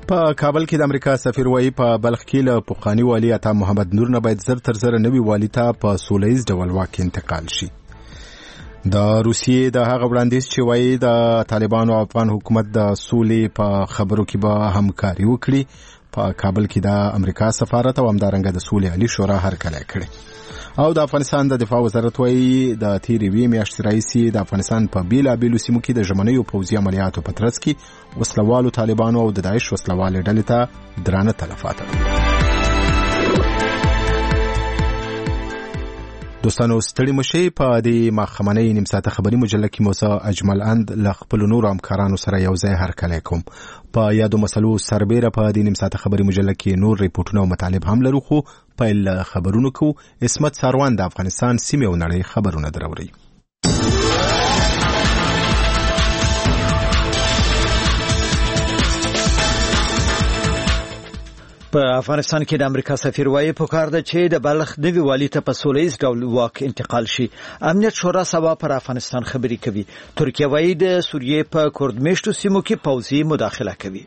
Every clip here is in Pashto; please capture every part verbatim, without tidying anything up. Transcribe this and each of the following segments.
په کابل کې د امریکا سفیر وایي په بلخ کې له پخواني والي عطا محمد نور نه باید زر تر زر نوي والي ته په سولهییز ډول واک انتقال شي. د روسیې د هغه وړاندیز چې وایي د طالبانو او افغان حکومت د سولې په خبرو کې به همکاري وکړي په کابل کې د امریکا سفارت او همدارنګه د سولې عالی شورا هرکلی کړی. او د افغانستان د دفاع وزارت وایي د تیرې وې میاشتې راهیسې د افغانستان په بیلابیلو سیمو کې د ژمنیو پوځي عملیاتو په ترڅ کې وسلوالو طالبانو او د داعش وسلوالې ډلې ته درانه تلفات. دوستانو ستړي مشي په دې ماخمنۍ نیم ساعته خبري مجله کې موسی اجمل اند له خپل نور همکارانو سره یو ځای هرکلی کوم. په یادو مسلو سربېره په دې نیم ساعته خبري مجله کې نور ریپورتونه او مطالب هم لرو، خو پیل خبرونو کو اسمت ساروان د افغانستان سیمې او نړۍ خبرونه دروري. په افغانستان کې د امریکا سفیر وایي پکار ده چې د بلخ نوي والي ته په سولهییز ډول واک انتقال شي. امنیت شورا سبا پر افغانستان خبري کوي. ترکیه وایي د سوریې په کردمیشتو سیمو کې پوځي مداخله کوي.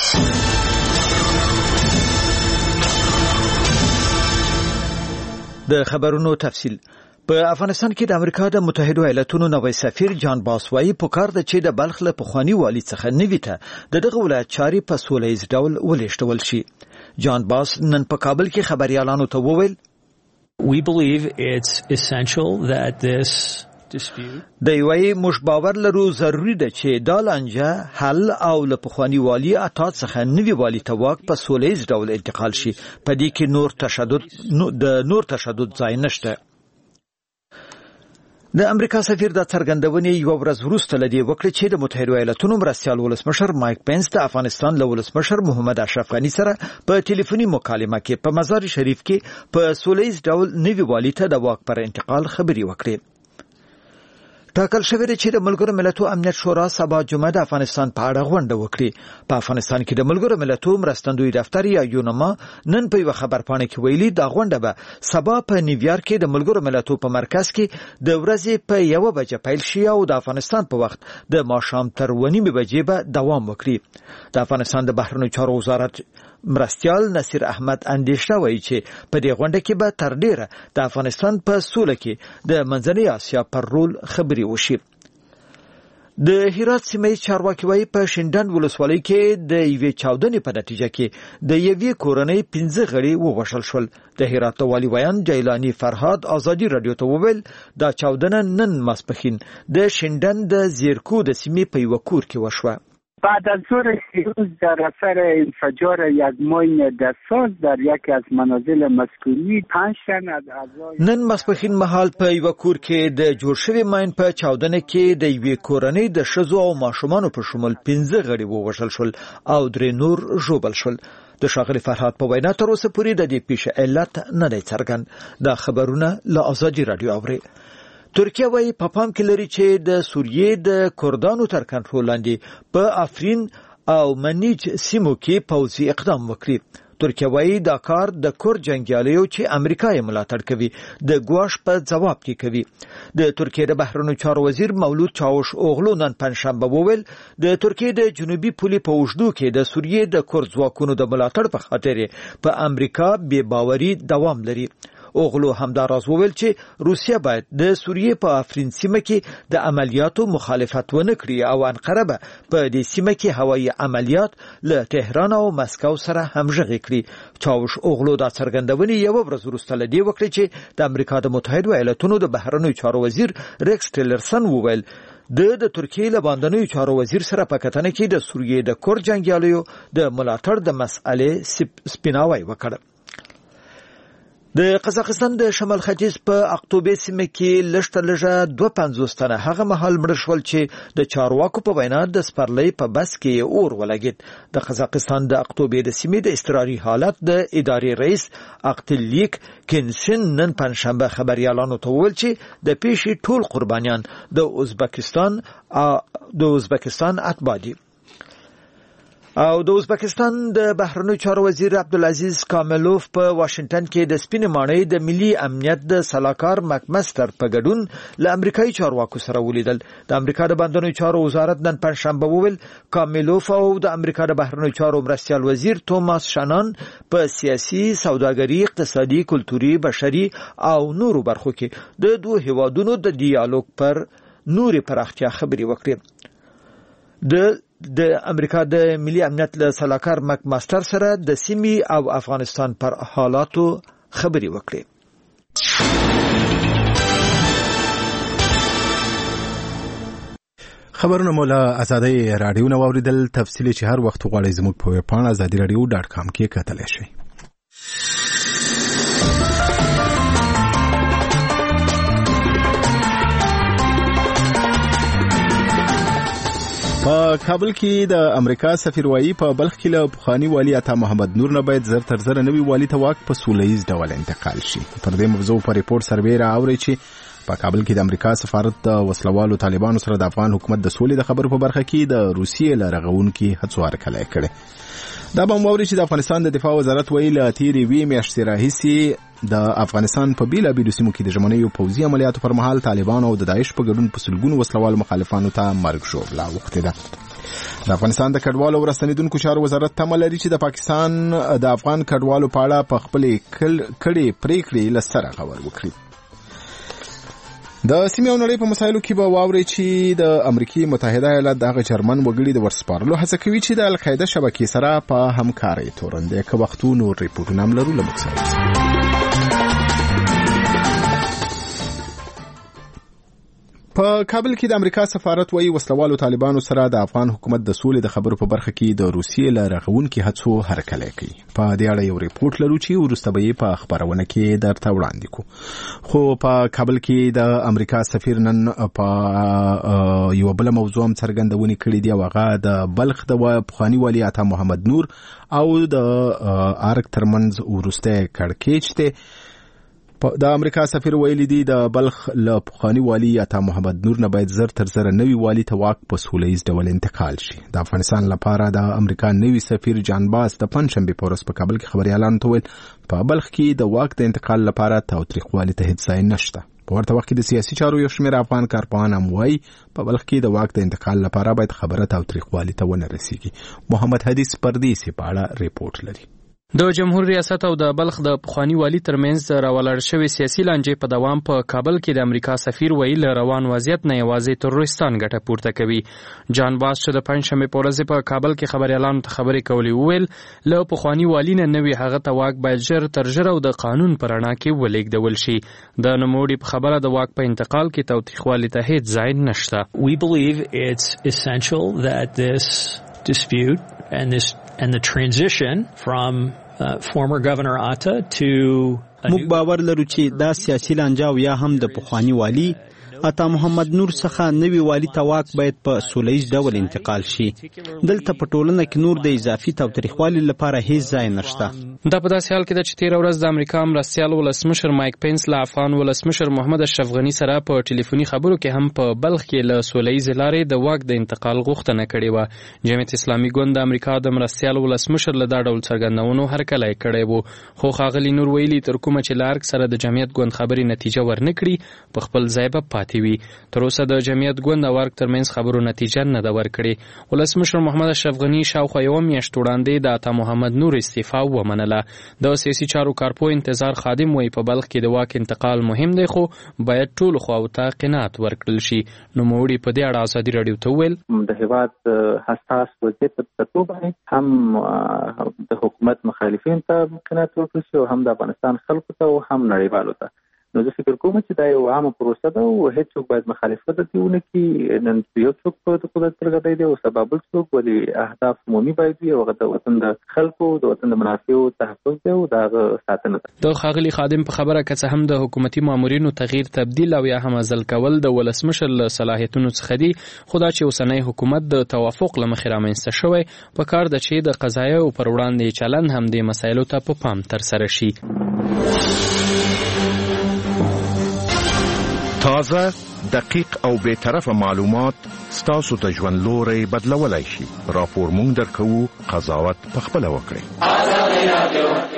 د خبرونو تفصیل. په افغانستان کې د امریکا د متحده ایالاتونو نوی سفیر جان باس وایي پکار ده چې د بلخ له پخواني والي څخه نوي ته د دغه ولایت چاري په سولهییز ډول ولېږدول شي. جان باس نن په کابل کې خبريالانو ته وویل We believe it's essential that this dispute د یوې مش باور لرو ضروری ده چې دا لانجه حل او له پخواني والي اتا څخه نوي والي ته واک په سولهییز ډول انتقال شي. په دې کې نور تشدد د نور تشدد ځای نشته. د امریکا سفیر د څرګندونې یو ورځ وروسته لدی وکړي چې د متحده ایالاتونو مرستیال ولسمشر مایک پنس د افغانستان له ولسمشر محمد اشرف غني سره په ټلیفوني مکالمه کې په مزار شریف کې په سولهییز ډول نوي والي ته د واک پر انتقال خبري وکړي. ټاکل شوی دی چې د ملګرو ملتونو امنیت شورا سبا جمعه د افغانستان په اړه غونډه وکړي. په افغانستان کې د ملګرو ملتونو مرستندوی دفتر یا یونما نن په یو خبرپاڼه کې ویلي دا غونډه به سبا په نیویارک کې د ملګرو ملتونو په مرکز کې د ورځې په یو بجه پیل شي او د افغانستان په وخت د ماښام تر ونیمې بجې به دوام وکړي. د افغانستان د بهرنیو چارو وزارت مرستیال نصیر احمد اندیشه وایي چې په دې غونډه کې به تر ډیره د افغانستان په سوله کې د منځنۍ اسیا پر رول خبري وشي. د هرات سیمې چارواکي وایي په شینډن ولسوالۍ کې د یوې چاودنې په نتیجه کې د یوې کورنۍ پنځه غړي ووژل شول. د هرات والي ویان جیلانی فرهاد ازادي رادیو ته وویل دا چاودنه نن ماسپښین د شینډن د زیرکو د سیمې په یو کور کې وشوه. بعد از ظهر دیروز در اثر انفجار یک ماین دستساز در یکی از منازل مسکونی پنج تن از اعضای نن ماسپښین مهال په یو کور کې د جوړ شوی ماین په چاودنه کې د یوې کورنۍ د ښځو او ماشومانو په شمول پنځه غړي ووژل شول او درې نور ژوبل شول. د ښاغلي فرهاد په وینا تر اوسه پورې د دې پیښې علت نه دی څرګند. دا خبرونه له ازادي رادیو اوري. ترکیه وایي په پام کې لري چې د سوریې د کردانو تر کنټرول لاندې په افرین او منیج سیمو کې پوځي اقدام وکړي. ترکیه وایي دا کار د کورد جنګیالیو چې امریکا یې ملاتړ کوي د ګواښ په ځواب کې کوي. د ترکیې د بهرنیو چارو وزیر مولود چاوش اوغلو نن پنځشنبه وویل د ترکیې د جنوبي پولې په اوږدو کې د سوریې د کورد ځواکونو د ملاتړ په خاطر په امریکا بې باوري دوام لري. اوغلو همداراز وویل چې روسیه باید د سوریې په افرین سیمه کې د عملیاتو مخالفت ونه کړي او انقره به په دې سیمه کې هوایي عملیات له تهران او مسکو سره همغږي کړي. چاوش اوغلو دا څرګندونې یو ورځ وروسته لدی وکړي چې د امریکا د متحده ایالاتونو د بهرنیو چارو وزیر ریکس ټیلرسن وویل د د ترکیې له باندنیو چارو وزیر سره په کتنه کې د سوریې د کورد جنګیالیو د ملاتړ د مسئلې سپیناوی وکړ. د قزاقستان د شمال ختیځ په اقتوبې سیمه کې لږ تر لږه دوه پنځوس تنه هغه مهال مړه شول چې د چارواکو په وینا د سپرلۍ په بس کې اور ولګېد. د قزاقستان د اقتوبې د سیمې د اضطراري حالت د ادارې رئیس اقتلیک کینسن نن پنځشنبه خبريالانو ته وویل چې د پیښې ټول قربانیان د ازبکستان د ازبکستان اتباع دي. او د ازبکستان د بهرنیو چارو وزیر عبدالعزیز کاملوف په واشنگټن کې د سپینې ماڼۍ د ملي امنیت د سلاکار مکمستر په ګډون له امریکایي چارواکو سره ولیدل. د امریکا د بهرنیو چارو وزارت نن پنځشنبه وویل کاملوف او د امریکا د بهرنیو چارو مرستیال وزیر توماس شانان په سیاسي، سوداګري، اقتصادي، کلتوري، بشري او نورو برخو کې د دوه هیوادونو د ډیالوګ پر نورې پراختیا خبرې وکړې. د د امریکا د ملي امنیت له سلاکار مک ماستر سره د سیمې او افغانستان پر حالاتو خبرې وکړې. خبرونه مولا ازادي رادیو نو اوریدل. تفصیلی چې هر وخت غواړئ زموږ په ویب پاڼه ازادي رادیو ډاټ کام کې کتلی شئ. په کابل کې د امریکا سفیر وایي په بلخ کې له پخواني والي عطا محمد نور نه باید زر تر زر نوي والي ته واک په سولهییز ډول انتقال شي. پر دې موضوع په ریپورت سروې راوړی چې په کابل کې د امریکا سفارت د وسلوالو طالبانو سره د افغان حکومت د سولې د خبرو په برخه کې د روسیې له رغونکي هڅو هرکلی کړی. دا به موري چې د افغانستان د دفاع وزارت ویل تیری وی میاشتې راهیسي د افغانستان په بیلابیلو سیمو کې د ژمنیو پوځي عملیاتو پر مهال طالبان او د داعش په ګډون په سلګونو وسلوال مخالفانو ته مرګ ژوبله اوښتې ده. د افغانستان د کډوالو او راستنیدونکو چارو وزارت تمه لري چې د پاکستان د افغان کډوالو په اړه په خپلې کړې پریکړې له سره غور وکړي. د سیمې او نړۍ په مسایلو کې به واوري چې د امریکای متحده ایالات دغه جرمن وګړي د ورسپارلو هڅه کوي چې د القاعده شبکې سره په همکارۍ تورنده کې وختونو ریپورټونه هم لرو. لمک سره په کابل کې د امریکا سفارت وایي وسلوالو طالبانو سره د افغان حکومت د سولې د خبرو په برخه کې د روسیې له رغونکي هڅو هرکلی کوي. په دې اړه یو ریپورت لرو چې وروسته به یې په خبرونه کې درته وړاندې کوو. خو په کابل کې د امریکا سفیر نن په یو بل موضوع هم څرګندونې کړې دي او هغه د بلخ د پخواني والي عطا محمد نور او د ارګ ترمنځ وروسته کړکېچ دی. د امریکا سفیر ویلي دی د بلخ له پخواني والي عطا محمد نور نه باید زر تر زر نوي والي ته واک په سولهییز ډول انتقال شي. د افغانستان لپاره د امریکا نوي سفیر جان باس د پنځشنبې په ورځ په کابل کې خبريالانو ته ویل په بلخ کې د واک د انتقال لپاره تاوتریخوالي ته هیڅ ځای نشته. په ورته وخت کې د سیاسي چارو یو شمېر افغان کارپوهان هم وایي په بلخ کې د واک د انتقال لپاره باید خبره تاوتریخوالي ته ونه رسیږي. محمد حدیث پردیسي په اړه ریپورت لري. د جمهور ریاست او د بلخ د پخواني والي ترمنځ راولاړ شوی سیاسي لانجې په دوام په کابل کې د امریکا سفیر ویل روان وضعیت نه یوازې تروریستان ګټه پورته کوي. جان باس چې د پنځشنبې په ورځ په کابل کې خبريالانو ته خبرې کولې وویل له پخواني والي نه نوي هغه ته واک باید ژر تر ژره او د قانون په رڼا کې ولېږدول شي. د نوموړي په خبره د واک په انتقال کې تاوتریخوالي ته هیڅ ځای نشته. We believe it's essential that this dispute and this and the transition from Uh, former Governor Atta to موږ باور لرو چې دا سیاسي لانجه او یا هم د پخواني والي عطا محمد نور څخه نوي والي ته واک باید په سولهییز ډول انتقال شي. دلته په ټولنه کې نور د اضافي تاوتریخوالي لپاره هیڅ ځای نشته. دا په داسې حال کې ده چې تېره ورځ د امریکا مرستیال ولسمشر مایک پینس له افغان ولسمشر محمد اشرف غني سره په ټلیفوني خبرو کې هم په بلخ کې له سولهییزې لارې د واک د انتقال غوښتنه کړې وه. جمعیت اسلامي ګوند د امریکا د مرستیال ولسمشر له دا ډول څرګندونو هرکلی کړی و. خو ښاغلي نور ویلي تر کومه چې له ارګ سره د جمعیت ګوند خبرې نتیجه ورنه کړي په خپل ځای به پاتې وي. تر اوسه د جمعیت ګوند او ارګ ترمنځ خبرو نتیجه نه ده ورکړې. ولسمشر محمد اشرف غني شاوخوا یوه میاشت وړاندې د عطا محمد نور استعفا ومنله. د سیاسي چارو کارپوه انتظار خادم وایي په بلخ کې د واک انتقال مهم دی خو باید ټولو خواو ته قناعت ورکړل شي. نوموړي په دې اړه ازادي راډیو ته وویل د هېواد حساس وضعیت په کتو باندې هم د حکومت مخالفین ته قناعت ورکړل شي او هم د افغانستان خلکو ته او هم نړیوالو ته. نو زه فکر کوم چې دا یو عامه پروسه ده او هیڅوک باید مخالفت ونه کړي. نن یو څوک په قدرت ترغدی دی او سبب څوک ولې اهداف عمومي باید وي او د وطن د خلکو د وطن د منافعو تحفظ دی او دغه ساتنه ده. د ښاغلي خادم په خبره که څه هم د حکومتي مامورینو تغییر تبدیل او یا هم ازل کول د ولسمشر له صلاحیتونو څخه دي خو دا چې اوسنی حکومت د توافق له مخې رامنځته شوی په کار ده چې د قضایاو پر وړاندې چلند هم دې مسایلو ته په پام ترسره شي. تازه دقیق او بے طرفه معلومات ستاسو ته ژوند لوري بدلولای شي. راپور مونږ درکو، قضاوت پخپله وکړئ.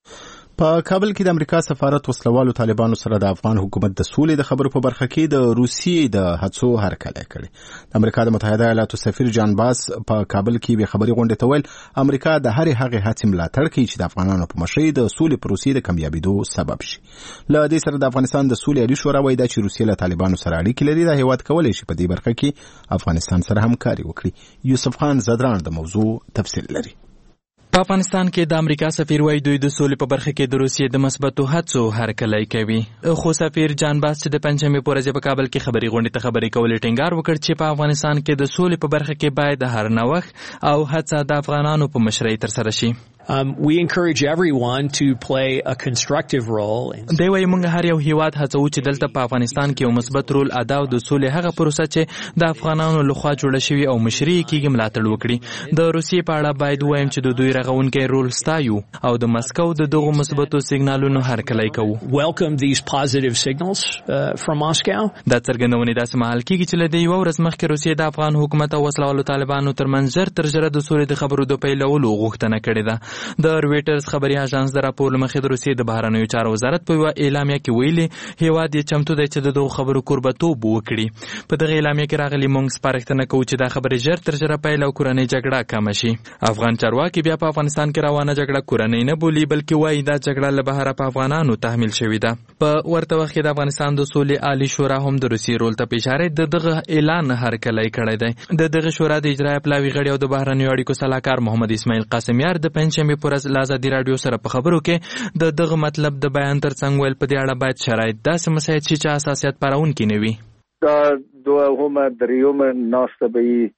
په کابل کې د امریکا سفارت وسلوالو طالبانو سره د افغان حکومت د سولې د خبرو په برخه کې د روسیې د هڅو هرکلی کړی. د امریکا د متحده ایالاتو سفیر جان باس په کابل کې به خبري غونډه ته ویل امریکا د هرې هغې هڅې ملاتړ کوي چې د افغانانو په مشرۍ د سولې پروسې د کامیابیدو سبب شي. له دې سره د افغانستان د سولې عالي شورا وایي چې روسیې له طالبانو سره اړیکې لري، د هیواد کولی شي په دې برخه کې افغانستان سره همکاري وکړي. یوسف خان زدران د موضوع تفصیل لري. په افغانستان کې د امریکا سفیر وایي دوی د سولې په برخه کې د روسیې د مثبتو هڅو هرکلی کوي. خو سفیر جان باس چې د پنځمې په ورځ په کابل کې خبري غونډې ته خبرې کولې ټینګار وکړ چې په افغانستان کې د سولې په برخه کې باید هر نوښت او هڅه د افغانانو په مشرۍ ترسره شي. Um, we encourage everyone to play a constructive role. دی وایي موږ هر یو هیواد هڅو چې دلته په افغانستان کې یو مثبت رول ادا او د سولې هغه پروسه چې د افغانانو لخوا جوړه شوې او مشري کېږي ملاتړ وکړي. د روسیې په اړه باید ووایم چې د دوی رغونکی رول ستایو او د مسکو د دغو مثبتو سیګنالونو هرکلی کوو. Welcome these positive signals uh, from Moscow. دا څرګندونې داسې مهال کېږي چې له دې یوه ورځ مخکې روسیې د افغان حکومت او وسلوالو طالبانو ترمنځ ژر تر ژره د سولې د خبرو د پیلولو غوښتنه کړې ده. د رویټرز خبري اژانس د راپور له مخې د روسیې د بهرنیو چارو وزارت په یوه اعلامیه کې ویلي هیواد یې چمتو دی چې د دغو خبرو کوربهتوب وکړي. په دغه اعلامیه کې راغلي موږ سپارښتنه کوو چې دا خبرې ژر تر ژره پیل او کورنۍ جګړه کمه شي. افغان چارواکي بیا په افغانستان کې روانه جګړه کورنۍ نه بولي بلکې وایي دا جګړه له بهره په افغانانو تحمیل شوې ده. په ورته وخت کې د افغانستان د سولې عالي شورا هم د روسیې رول ته په اشاره د دغه اعلان هرکلی کړی دی. د دغه شورا د اجرایه پلاوي غړي او د بهرنیو اړیکو سلاکار محمد اسماعیل قاسمیار د پنځمې په ورځ له ازادي راډیو سره په خبرو کې د دغه مطلب د بیان ترڅنګ ویل په دې اړه باید شرایط داسې مساعد شي چې اساسیت پاروونکي نه وي. دا دوهمه دریمه ناسته به وي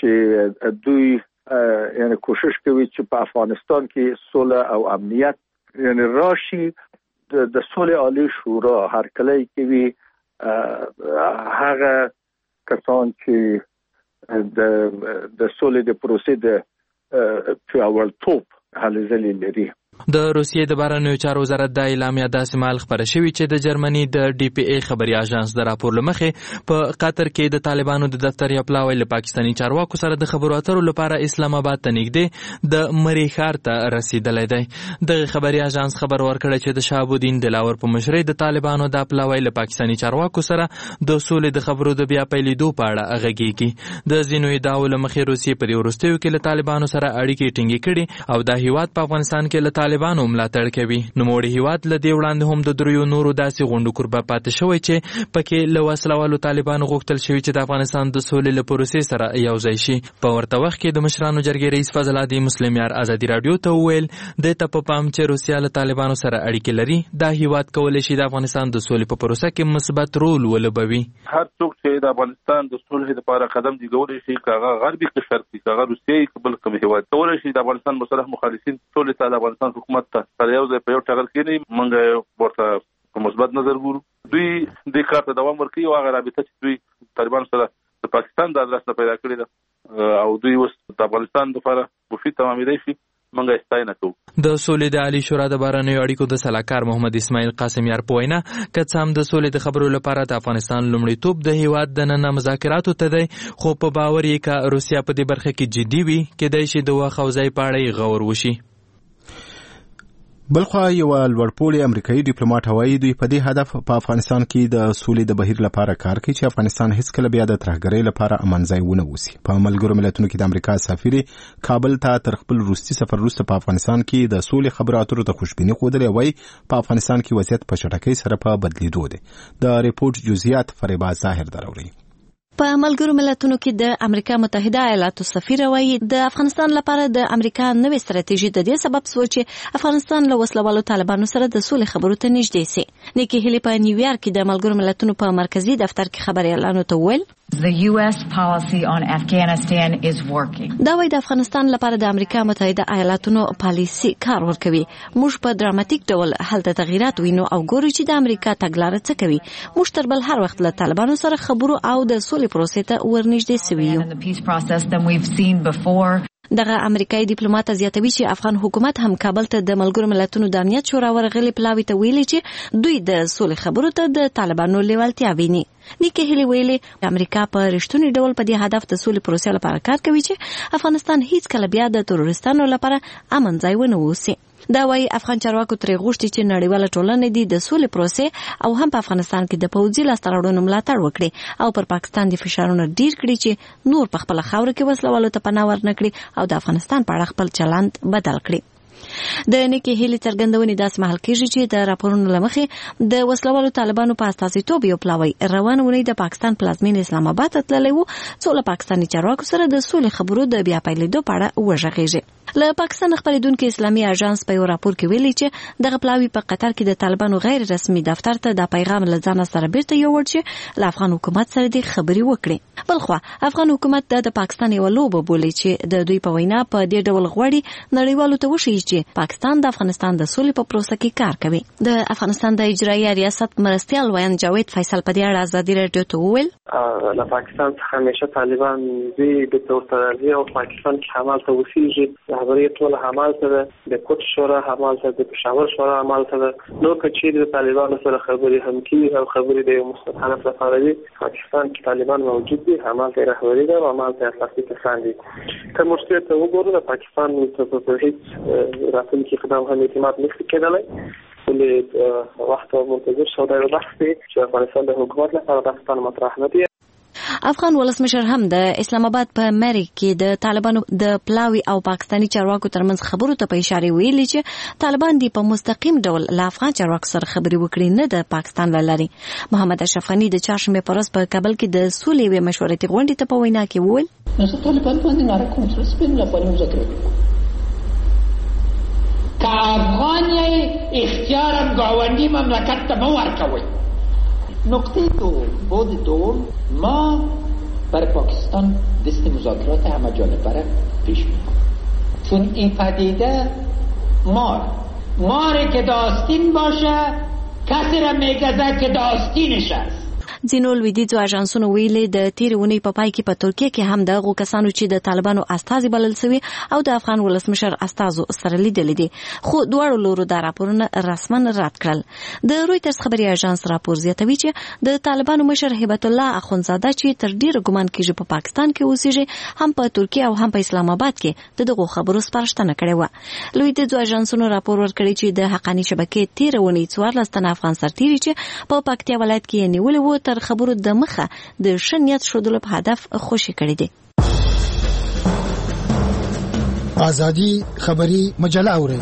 چې دوی یعنی کوشش کوي چې په افغانستان کې صلح او امنیت یعنی راشي. د صلح عالی شورا هرکلی کوي هغه کسان چې د د صلح د پروسې د پیاوړتوب هلې ځلې لري. د روسیې د بهرنیو چارو وزارت دا اعلامیه داسې مهال خپره شوې چې د جرمني د ډي پی ای خبري اژانس د راپور له مخې په قطر کې د طالبانو د دفتر یا پلاوی له پاکستاني چارواکو سره د خبرو اترو لپاره اسلام آباد ته نږدې د مری ښار ته رسیدلی دی. دغه خبري اژانس خبر ورکړی چې د شهاب الدین دلاور په مشرۍ د طالبانو د پلاوی له پاکستاني چارواکو سره د سولې د خبرو د بیا پیلېدو په اړه غږیږي. د ځینو ادعاو له مخې روسیې په دې وروستیو کې له طالبانو سره اړیکې ټینګې کړي او دا هیواد په افغانستان کې له طالبانو ملاتړ کوي. نوموړی هیواد له دې وړاندې هم د دریو نورو داسې غونډو کوربه پاتې شوی چې پکې له وسلوالو طالبانو غوښتل شوي چې د افغانستان د سولې له پروسې سره یوځای شي. په ورته وخت کې د مشرانو جرګې رئیس فضل عادي مسلم یار ازادي راډیو ته وویل دې ته په پام چې روسیه له طالبانو سره اړیکې لري دا هیواد کولی شي د افغانستان د سولې په پروسه کې مثبت رول ولوبوي. هر څوک چې د افغانستان د سولې لپاره قدم دی ګوري شي کاغه غربي قشر کې کاغه روسیې بل کوم هیواد کولی شي د افغانستان مصالح مخالفین سولې ته د افغانستان حکومت ته سره یو ځای په یو ټغر کې نه مونږ ورته په مثبت نظر ګورو. دوی د کار ته دوام ورکوي او هغه رابطه چې دوی طالبان سره د پاکستان د ادرس نه پیدا کړې ده او دوی اوس د افغانستان لپاره مفید تمامېدای شي مونږ یې ستاینه کوو. د سولې د عالي شورا د بهرنیو اړیکو د سلاکار محمد اسماعیل قاسمیار په وینا که څه هم د سولې د خبرو لپاره د افغانستان لومړیتوب د هیواد دننه مذاکراتو ته دی خو په باور یې که روسیه په دې برخه کې جدي وي کېدای شي د وخت او ځای په اړه یې غور وشي. بلخوا یو لوړپوړی امریکایي ډیپلوماټ وایي دوی په دې هدف په افغانستان کې د سولې د بهیر لپاره کار کوي چې افغانستان هیڅکله بیا د ترهګرۍ لپاره امن ځای ونه اوسي. په ملګرو ملتونو کې د امریکا سفیر کابل ته تر خپل وروستي سفر وروسته په افغانستان کې د سولې خبرو اترو ته خوشبیني ښودلې وایي په افغانستان کې وضعیت په چټکۍ سره په بدلیدو دی. د ریپورت جزئیات فریبا ظاهر دراوړي. په ملګرو ملتونو کې د امریکا متحده ایالاتو سفیر وایي د افغانستان لپاره د امریکا نوې ستراتیژي د دې سبب شو چې افغانستان له وسلوالو طالبانو سره د سولې خبرو ته نږدې سي. نیکی هیلی په نیویارک کې د ملګرو ملتونو په مرکزی دفتر کې خبريالانو ته ویل The U S policy on Afghanistan is working. دا وایي د افغانستان لپاره د امریکا متحده ایالاتونو پالیسي کار ورکوي. موږ په دراماتیک ډول هلته تغیرات وینو او ګورو چې د امریکا تګلاره څه کوي. موږ تر بل هر وخت له طالبانو سره خبرو او د سولې پروسې ته ورنږدې سوي یو. دغه امریکایي ډیپلوماټ زیاتوي چې افغان حکومت هم کابل ته د ملګرو ملتونو د امنیت شورا ورغلي پلاوي ته ویلي چې دوی د سولې خبرو ته د طالبانو لیوالتیا ویني. نیکي هیلي ویلي امریکا په رښتوني ډول په دې هدف د سولې پروسې لپاره کار کوي چې افغانستان هیڅ کله بیا د تروریستانو لپاره امن ځای ونه اوسي. دا وايي افغان چارواکو ترې غوښتي چې نړیواله ټولنه دې د سولې پروسې او هم په افغانستان کې د پوځي لاسته راوړنو ملاتړ وکړي او پر پاکستان د فشارونو ډیر کړي چې نور په خپل خاور کې وسلوالو ته پناه ورنکړي او د افغانستان په اړه خپل چلند بدل کړي. د نیکي هیلي څرګندونې داسې مهال کېږي چې د راپورونو له مخې د وسلوالو طالبانو په استازیتوب یو پلاوی روانه اونۍ د پاکستان پلازمینې اسلام آباد ته تللی و څو له پاکستاني چارواکو سره د سولې خبرو د بیا پیلېدو په اړه وغږېږي. له پاکستان خپرېدونکي اسلامي اژانس په یو راپور کې ویلي چې دغه پلاوی په قطر کې د طالبانو غیر رسمي دفتر ته د پیغام له ځانه سره بیرته یووړ چې له افغان حکومت سره د خبرې وکړي. بلخوا افغان حکومت د پاکستان یو لوبه بولي چې د دوی په وینا په دې ډول غواړي نړیوالو ته وښیي چې پاکستان د افغانستان د سولې په پروسه کې کار کوي. د افغانستان د اجرایي ریاست مرستیال ویان جاوید فیصل په دې اړه ازادي راډیو ته وویل له پاکستان څخه همیشه طالبان دي د تورترالي او پاکستان کې حمال ته وسیږي خبرې ټول حمال ته د کوټ شورا حمال ته د پېښور شورا حمال ته نو کچې د طالبانو سره خبرې هم کیږي او خبرې د مستقله لپاره دي. پاکستان کې طالبان موجود دي حمال ته رهبري ده او حمال ته اساسي کسان دي. که مشکل ته وګورو د پاکستان په هیڅ راتلونکي اقدام هم اعتماد نشي کېدلی. ولې وخت منتظر شو دا بحث دی چې افغانستان د حکومت لپاره پاکستان مطرح نه دی. افغان ولسمشر هم د اسلام آباد په مری کې د طالبانو د پلاوی او پاکستاني چارواکو ترمنځ خبرو ته په اشاره ویلي چې طالبان دي په مستقیم ډول له افغان چارواکو سره خبرې وکړي نه د پاکستان لاري. محمد اشرف غنی د چهارشنبه په ورځ په کابل کې د سولې وی مشورتي غونډې ته په وینا کې وویل نو طالبان باندې ناره کنټرول سپین لپاره مذاکره که افغان اختیار گاوندی مملکت ته مو ورکوي. نقطه دوم بود دوم ما برای پاکستان دست مذاکرات همه جانبه را پیش می‌بریم چون این پدیده مار ماری که داستین باشه کسی را میگذه که داستینش است. ځینو لویدیځو اژانسونو ویلي د تیرې اونۍ په پای کې په ترکیه کې هم دغو کسانو چې د طالبانو استازي بلل سوي او د افغان ولسمشر استازو سره لیدلي دي خو دواړو لورو دا راپورونه رسما رد کړل. د رویټرز خبري اژانس راپور زیاتوي چې د طالبانو مشر هیبت الله اخونزاده چې تر ډیره ګمان کېږي په پاکستان کې اوسېږي هم په ترکیه او هم په اسلام آباد کې دغه خبرو سپارښتنه کړې و. لویدیځو اژانسونو راپور ورکړی چې د حقانی شبکې تیرې اونۍ څوارلس تنه افغان سرتیري چې په پکتیا ولایت کې نیولې وو تر خبرو د مخه د ښه نیت ښودلو په هدف خوشي کړي دي. ازادي خبري مجله اوري.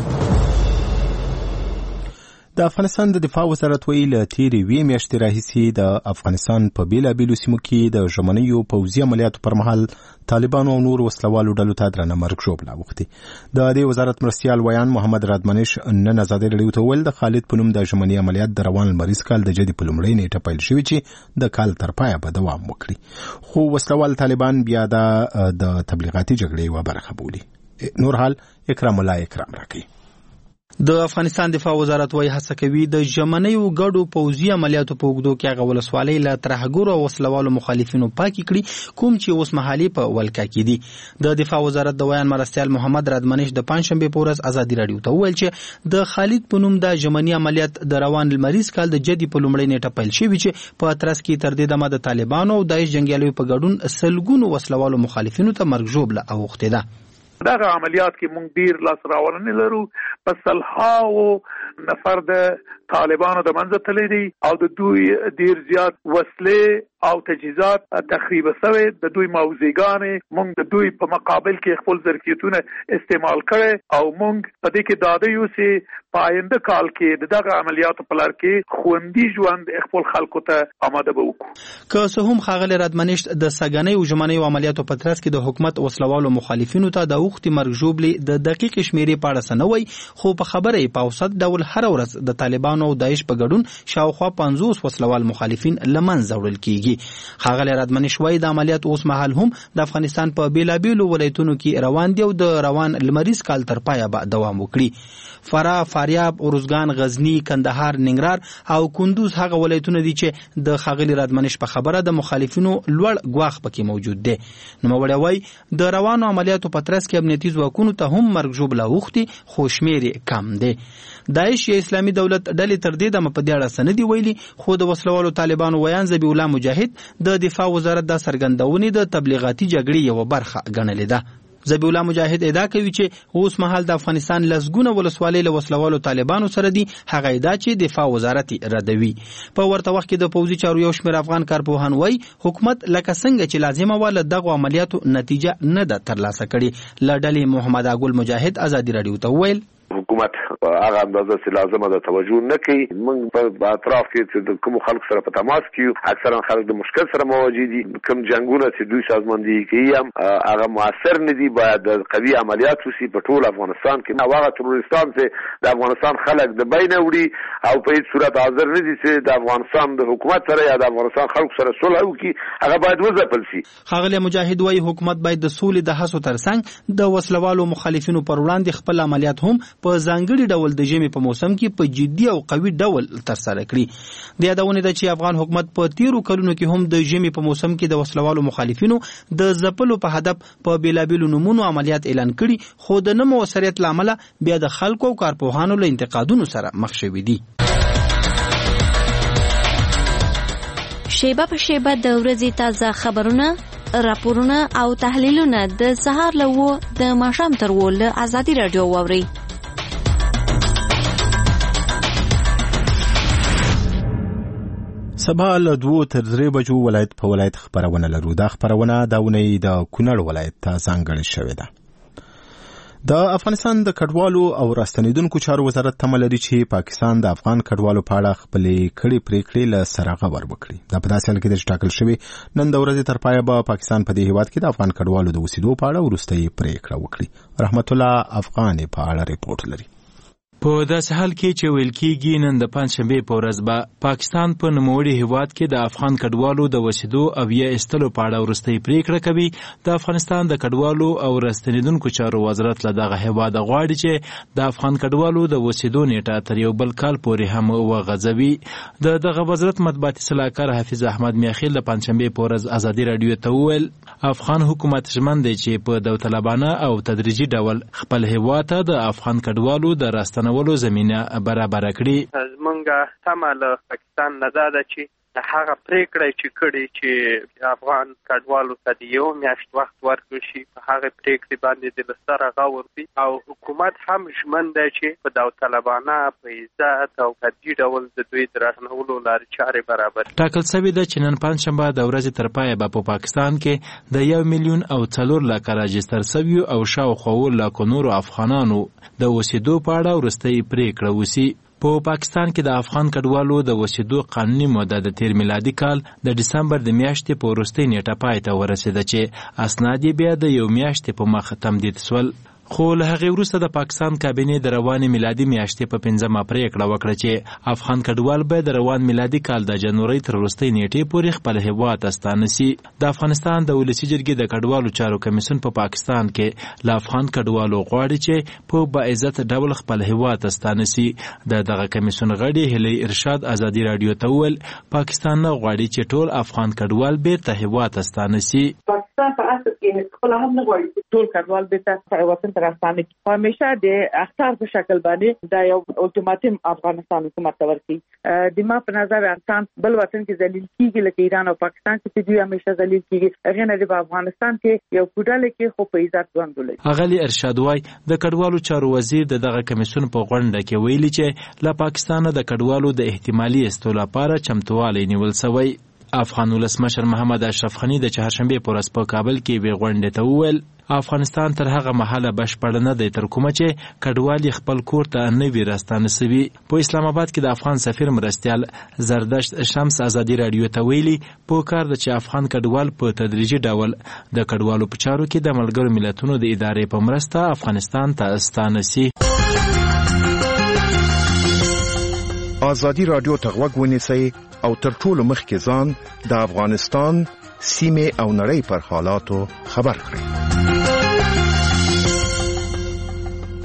د افغانستان د دفاع وزارت ویل تیرې وی میاشتې راهیسې د افغانستان په بیلابیلو سیمو کې د ژمنیو پوځي عملیاتو پر مهال طالبانو او نور وسلوالو ډلو ته درنه مرګ ژوبله اوښتې. د دې وزارت مرستیال ویان محمد رادمنش نن ازادي راډیو ته وویل د خالد په نوم د ژمني عملیات د روان لمریز کال د جدي په لومړۍ نیټه پیل شوي چې د کال تر پایه به دوام وکړي خو وسلوال طالبان بیا د تبلیغاتي جګړې یوه برخه بولي. نور حال اکرام الله اکرام راکوي. د افغانستان دفاع وزارت وايي هڅه کوي د ژمنیو ګډو پوځي عملیاتو په اوږدو کې هغه ولسوالۍ له ترهګرو او وسلوالو مخالفینو پاکي کړي کوم چې اوس مهالي په ولکا کې دي. د دفاع وزارت د ویان مرستیال محمد رادمنش د پنځشنبه په ورځ ازادي راډیو ته وویل چې د خالد په نوم د ژمني عملیات د روان لمریز کال د جدي په لومړۍ نیټه پیل شوی چې په اترس کې تر دې دمه د طالبانو او داعش جنگیالیو په ګډون سلګونو وسلوالو مخالفینو ته مرګ ژوبله اوښتې ده. دغه عملیات کې مونږ ډیر لاس راوړنې لرو په سلهاو نفر د طالبانو د منځ تللی دي او د دوی ډیر زیات وسلې او تجهیزات تخریب شوی د دوی موزیګانې مونږ د دوی په مقابل کې خپل ظرفیتونه استعمال کړي او مونږ په دې کې داده یو چې په آینده کال کې دغه عملیاتو په لار کې خوندي ژوند خپل خلکو ته آماده به وکړو. که څه هم ښاغلی رادمنش د سګنۍ او ژمنیو عملیاتو په ترڅ کې د حکومت وسلوالو مخالفینو ته د اوښتې مرګ ژوبلې د دقیق شمیرې په اړه څه نه وایي خو په خبره یې په اوسط ډول هره ورځ د طالبانو او داعش په ګډون شاوخوا پنځوس وسلوال مخالفین له منځه وړل کېږي. ښاغلی رادمنش وایي د عملیات اوس مهال هم د افغانستان په بیلابیلو ولایتونو کې روان دي او د روان لمریز کال تر پایه به دوام وکړي. فراه، فاریاب، ارزګان، غزنی، کندهار، ننګرهار او کندوز هغه ولایتونه دي چې د ښاغلي رادمنش په خبره د مخالفینو لوړ ګواښ پکې موجود دی. نوموړی وایي د روانو عملیاتو په ترڅ کې امنیتي ځواکونو ته هم مرګ ژوبله اوښتي خو شمیر یې کم دی. داعش یا اسلامي دولت ډلې تر دې دمه په دې اړه څه نه دي ویلي، خو د وسلوالو طالبانو ویان ذبیح الله مجاهد د دفاع وزارت دا څرګندونې د تبلیغاتي جګړې یوه برخه ګڼلې ده. ذبیح الله مجاهد ادعا کوي چې اوس مهال د افغانستان لسګونه ولسوالۍ له وسلوالو طالبانو سره دي، هغه ادعا چې دفاع وزارت ردوي. په ورته وخت کې د پوځي چارو یو شمېر افغان کارپوهان وایي حکومت لکه څنګه چې لازمه وه له دغو عملیاتو نتیجه نه ده ترلاسه کړې. له ډلې محمد اګل مجاهد ازادي راډیو ته وویل حکومت هغه اندازه چې لازمه ده توجه نه کوي. موږ په اطراف کې چې د کوم خلکو سره په تماس کې اکثرا خلک د مشکل سره مواجه دي. کوم جنگونه چې دوی سازماندهي کوي هم هغه موثر نه دي. باید قوي عملیات وشي په ټول افغانستان کې. هغه تروریستان چې د افغانستان خلک د بین وړي او په هیڅ صورت حاضر نه دي چې د افغانستان د حکومت سره یا د افغانستان خلکو سره صلح وکړي، هغه باید وځپل شي. ښاغلی مجاهد وایي حکومت باید د سولې د هڅو ترڅنګ د وسلوالو مخالفینو پر وړاندې خپل عملیات هم په ځانګړي ډول د ژمي په موسم کې په جدي او قوي ډول ترسره کړي. د یادونې ده چې افغان حکومت په تیرو کلونو کې هم د ژمي په موسم کې د وسلوالو مخالفینو د ځپلو په هدف په بېلابېلو نومونو عملیات اعلان کړي، خو د نه موثریت له امله بیا د خلکو او کارپوهانو له انتقادونو سره مخ شوي دي. شیبه په شیبه د ورځې تازه خبرونه، راپورونه او تحلیلونه د سهار له اوه د ماښام تر اوه له ازادي راډیو واورئ. سبا له دوو تر درې بجو ولایت په ولایت خبرونه لرو. دا خبرونه د اونۍ د کونړ ولایت ته ځانګړې شوې ده. د افغانستان د کډوالو او راستنیدونکو چارو وزارت تمه لري چې پاکستان د افغان کډوالو په اړه خپلې کړې پریکړې له سرغه ور وکړي. دا په داسې حال کې ده چې ټاکل شوی نن د ورځې تر پایه به پاکستان په دې هیواد کې د افغان کډوالو د اوسېدو په اړه وروستۍ پریکړه وکړي. رحمت الله افغان په اړه ریپورت لري. په داسې حال کې چې ویل کېږي نن د پنجشنبې په ورځ به پاکستان په نوموړي هیواد کې د افغان کډوالو د وسیدو او یا ایستلو په اړه وروستۍ پریکړه کوي. د افغانستان د کډوالو او راستنیدونکو چارو وزارت له دغه هیواده غواړي چې د افغان کډوالو د وسیدو نیټه تر یو بل کال پورې هم وغځوي. د دغه وزارت مطبوعاتي سلاکار حافظ احمد میاخیل د پنجشنبې په ورځ ازادي راډیو ته وویل افغان حکومت ژمن دی چې په داوطلبانه او تدریجي ډول خپل هیواد ته د افغان کډوالو د راستنولو ولو زمینه برابر کړي. زمونږ تمه له پاکستان نه ده چې هغه پریکړه چې کړې چې افغان کډوالو ته د یو میاشت وخت ورکړل شي، په هغه پریکړې باندې د لسره غور دي او حکومت هم ژمن دی چې په داوطلبانه په عزت او تدریجي ډول د دوی د راستنولو لارې چارې برابر ټاکل شوې ده چې نن پنجشنبه د ورځې تر پایه به په پاکستان کې د یو میلیون او څلور لکه راجستر شویو او شاوخوا اووه لکو نورو افغانانو د اوسېدو په اړه وروستۍ پریکړه وشي. په پاکستان کې د افغان کډوالو د وسیدو قانوني موده د تیر میلادي کال د دسمبر د میاشتې په وروستۍ نیټه پای ته ورسېده چې اسناد یې بیا د یو میاشتې په مخ تمدید شول. خو له هغې وروسته د پاکستان کابینې د روانې میلادي میاشتې په پنځمه پریکړه وکړه چې افغان کډوال به د روان میلادي کال د جنورۍ تر وروستۍ نیټې پورې خپل هیواد ته ستانه سي. د افغانستان د ولسي جرګې د کډوالو چارو کمیسیون په پاکستان کې له افغان کډوالو غواړي چې په باعزت ډول خپل هیواد ته ستانه سي. د دغه کمیسیون غړي هیلۍ ارشاد ازادي راډیو ته وویل پاکستان نه غواړي چې ټول افغان کډوال بیرته هیواد ته ستانه سي. پاکستان په اصل کې خپل هم نه غواړي چې ټول کډوال بیرته وطن ته راستانه کړي. همیشه د اختار په شکل باندې دا یو الټیماټم افغانستان حکومت ته ورکړي. د ما په نظر افغانستان بل وطن کې ذلیل کیږي لکه ایران او پاکستان چې دوی همیشه ذلیل کیږي. هغه نه د افغانستان کې یو کوډاله کې خو په عزت ژوند ولري. اغلی ارشاد وای د کډوالو چارو وزیر د دغه کمیسیون په غونډه کې ویلي چې له پاکستان د کډوالو د احتمالي استولو لپاره چمتووالی نیول شوی. افغان ولسمشر محمد اشرف غنی د چهارشنبه په ورځ په کابل کې وی غونډه ته وویل افغانستان تر هغه مهاله بشپړ نه دی تر کومه چې کډوالي خپل کور ته نه وي راستانه سوي. په اسلام آباد کې د افغان سفیر مرستیال زردشت شمس ازادي راډیو ته ویلي په کار د چې افغان کډوال په تدریجي ډول د کډوالو په چارو کې د ملګرو ملتونو د ادارې په مرسته افغانستان ته ستانه سي. ازادي راډیو ته غوږ ونیسئ او تر ټولو مخکې ځان د افغانستان سیمې او نړۍ پر حالاتو خبر کړئ.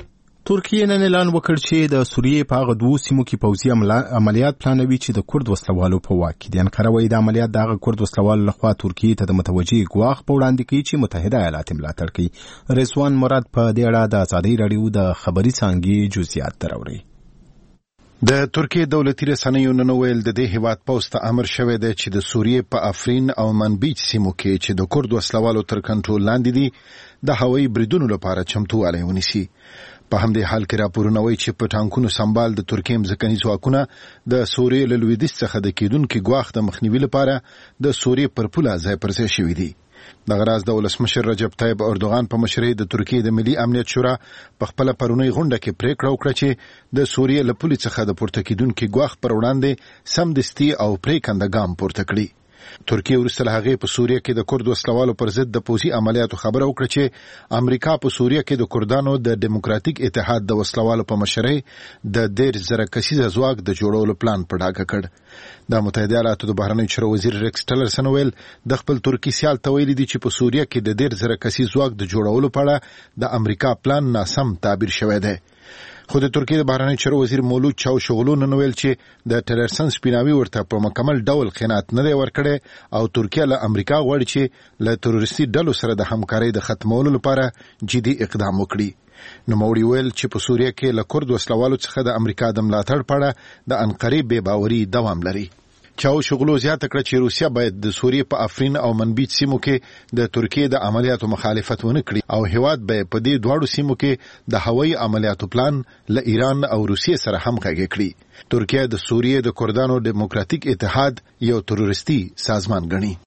ترکیه نن اعلان وکړ چې د سوریې په هغه دوو سیمو کې پوځي عملیات پلانوي چې د کورد وسلوالو په واک کې دي. انقره وایي د عملیات د هغه کورد وسلوالو لخوا ترکیې ته د متوجه ګواښ په وړاندې کوي چې متحده ایالات ملاتړ کوي. رضوان مراد په دې اړه د ازادۍ راډیو د خبري څانګې جزئیات دراوړي. د ترکیې دولتي رسنیو نن ویل د دې هیواد پوځ ته امر شوی دی چې د سوریې په افرین او منبیج سیمو کې چې د کورد وسلوالو تر کنټرول لاندې دي د هوایي بریدونو لپاره چمتووالی ونیسي. په همدې حال کې راپورونه وایي چې په ټانکونو سمبال د ترکیې مځکني ځواکونه د سوریې له لویدیځ څخه د کېدونکي ګواښ د مخنیوي لپاره د سوریې پر پوله ځای پر ځای شوي دي. دغه راز د ولسمشر رجب طیب اردوغان په مشرۍ د ترکیې د ملي امنیت شورا په خپله پرونۍ غونډه کې پریکړه وکړه چې د سوریې له پولې څخه د پورته کېدونکي ګواښ پر وړاندې سمدستي او پرېکنده ګام پورته کړي. ترکیه وروسته له هغې په سوریه کې د کورد وسلوالو پر ضد د پوځي عملیاتو خبره وکړه چې امریکا په سوریه کې د کردانو د ډیموکراتیک اتحاد د وسلوالو په مشرۍ د دېرش زره کسیزه ځواک د جوړولو پلان په ډاګه کړ. د متحده ایالاتو د بهرنیو چارو وزیر ریکس ټلرسن ویل د خپل ترکي سیال ته ویلي دي چې په سوریه کې د دېرش زره کسیز ځواک د جوړولو په اړه د امریکا پلان ناسم تعبیر شوی دی. خو د ترکیې د بهرنیو چارو وزیر مولود چاوشغلو نن ویل چې د ټلرسن سپیناوي ورته په مکمل ډول خیانت نه دی ورکړی او ترکیه له امریکا غواړي چې له تروریستي ډلو سره د همکارۍ د ختمولو لپاره جدي اقدام وکړي. نوموړي ویل چې په سوریه کې له کورد وسلوالو څخه د امریکا د ملاتړ په اړه د انقرې بې باوري دوام لري. چاوشغلو زیاته کړه چې روسیا باید د سوریې په افرین او منبیج سیمو کې د ترکیې د عملیاتو مخالفت ونه کړي او هیواد به په دې دواړو سیمو کې د هوایي عملیاتو پلان له ایران او روسیې سره همغږي کړي. ترکیه د سوریې د کردانو ډیموکراتیک اتحاد یو تروریستي سازمان ګڼي.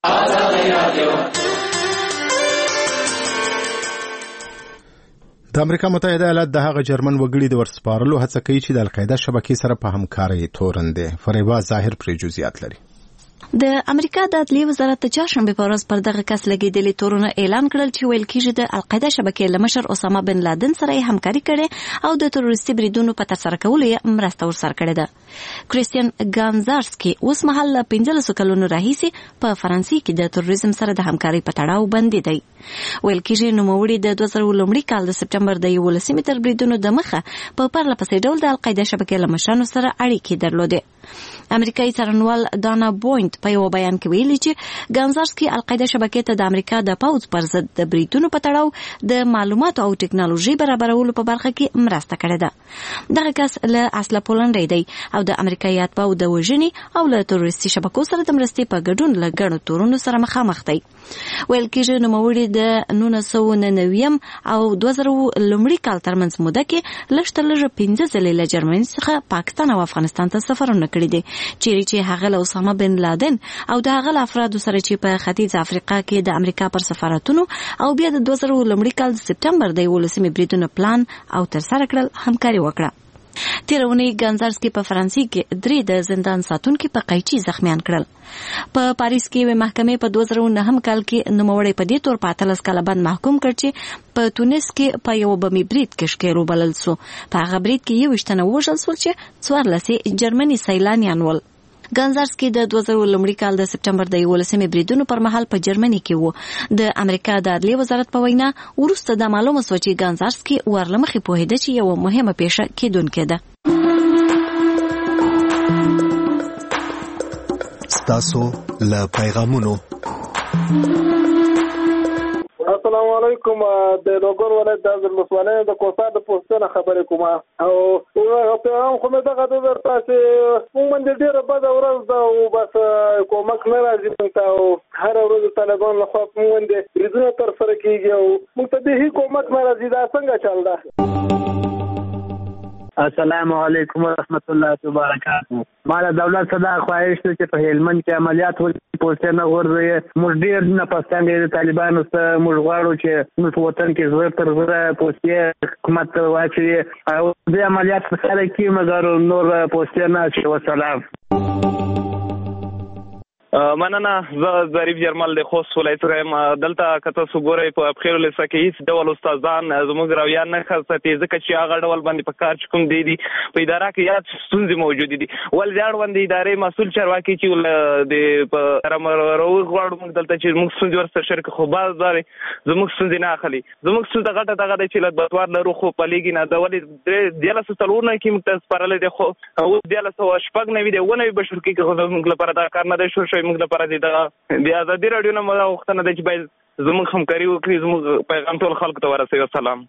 د امریکا متحده ایالات د هغه جرمن وګړي د ورسپارلو هڅه کوي چې د القاعده شبکې سره په همکارۍ تورن دي. فریبا ظاهر پرې جزئیات لري. د امریکا د عدلیې وزارت د چهارشنبه په ورځ پر دغه کس لګېدلي تورونه اعلان کړل چې ویل کېږي د القاعده شبکې له مشر اسامه بن لادن سره یې همکاري کړې او د تروریستي بریدونو په ترسره کولو یې مرسته ورسره کړې ده. کریستیان ګانزارسکي اوس مهال له پنځلسو کلونو راهیسې په فرانسې کې د تروریزم سره د همکارۍ په تړاو باندې دی. ویل کېږي نوموړي د دوه زره لومړي کال د سپټمبر د یولسمې تر بریدونو د مخه په پرله پسې ډول د القاعده شبکې له مشرانو سره اړیکې درلودې. امریکایي څارنوال دانا بوینت په یو بیان کې ویلي چې ګانزارسکي القاعده شبکې ته د امریکا د پوځ پر ضد د بریدونو په تړاو د معلوماتو او ټکنالوژي برابرولو په برخه کې مرسته کړې ده. دغه کس له اصله پولنډی دی او د امریکایي اتباعو د وژنې او له تروریستي شبکو سره د مرستې په ګډون له ګڼو تورونو سره مخامخ دی. ویل کېږي نوموړي د نولس سوه نوي او دوه زره لومړي کال ترمنځ موده کې لږ تر لږه پنځه ځلې له جرمني څخه پاکستان او افغانستان ته سفرونه کړي دي چیرې چې هغه له اسامه بن لادن او د هغه له افرادو سره چې په ختیځ افریقا کې د امریکا پر سفارتونو او بیا د دوه زره لومړي کال د سپټمبر د یولسمې بریدونو پلان او ترسره کړل همکاري وکړه. تېره اونۍ ګانزارسکي په فرانسې کې درې د زندان ساتونکي په قیچي زخمیان کړل. په پاریس کې یوې محکمې په دوه زره نهم کال کې نوموړی په دې تور په اتلس کاله بند محکوم کړ چې په تونس کې په یو بمي برید کې ښکېل وبلل سو. په هغه برید کې یوویشت تنه ووژل سول چې څوارلس یې جرمني سیلانیان ول. ګانزارسکي د دوه زره لومړي کال د سپټمبر د یولسمې بریدونو پر مهال په جرمني کې وو. د امریکا د عدلیې وزارت په وینا وروسته دا معلومه سوه چې ګانزارسکي ورلمخې پوهېده چې یوه مهمه پیښه کېدونکې ده. ستاسو له پیغامونو. السلام علیکم. د لوګر ولایت د ځمکوالۍ د کوڅه د پوسټونه خبرې کوم او پیغام خو مې دغه د ورته چې موږ د ډیره بد ورځ ده او بس کومک نه راځي موږ ته او هر ورځ طالبان له خوا موږ د بریدونو ترسره کېږي او موږ ته د هیڅ کومک نه راځي. دا څنګه چل ده؟ السلام علیکم ورحمت الله وبرکاته. مال دولت صدا خواهش ته چې په هلمند کې عملیات وکړي پوسټ نه ورځي موږ ډیر نه پښتون دي طالبانو سره موږ غواړو چې موږ وطن کې زړه تر زړه پوسټ حکومت واچي او دې عملیات په سره کې مګر نور پوسټ نه شي. والسلام. مننه. زه ظریف جرمل د خوست ولایت یم. دلته کته سګورې په ابخیر لسه کې هیڅ ډول استادان زموږ راویان نه خاصتي ځکه چې هغه ډول باندې په کار کوم دی دي په اداره کې یاد ستونزې موجود دي. ول ځاړ باندې ادارې مسول چرواکي چې د په رمرو غواړو موږ دلته چې موږ ستونزې ورسره شریک خو باز داري زموږ ستونزې نه اخلي. زموږ ستونزه غټه دغه د چې لږ لرو خو په لګي نه د ولې د لاسه تلور نه کې موږ تاسو پرلې د خو او د لاسه شپږ نه وي د ونه بشر کې خو موږ لپاره دا کار نه دی شو شوی موږ لپاره د د ازادي رادیو نه موږ وختونه د چې باید زموږ همکاري وکړي زموږ پیغام ټول خلکو ته ورسوي. سلام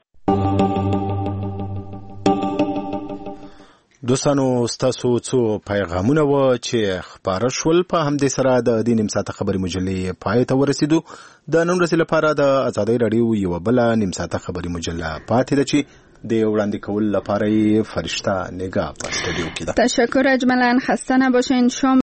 دوستانو، ستاسو څو پیغامونه و چې خبره شول په همدې سره د دې نیم ساعته خبري مجلې پای ته ورسېدو. د نن ورځې لپاره د ازادي رادیو یو بل نیم ساعته خبري مجله پاتې ده چې د وړاندې کول لپاره فرشته نگاه په استودیو کې ده. تشکر اجملا، خسته نباشین. شام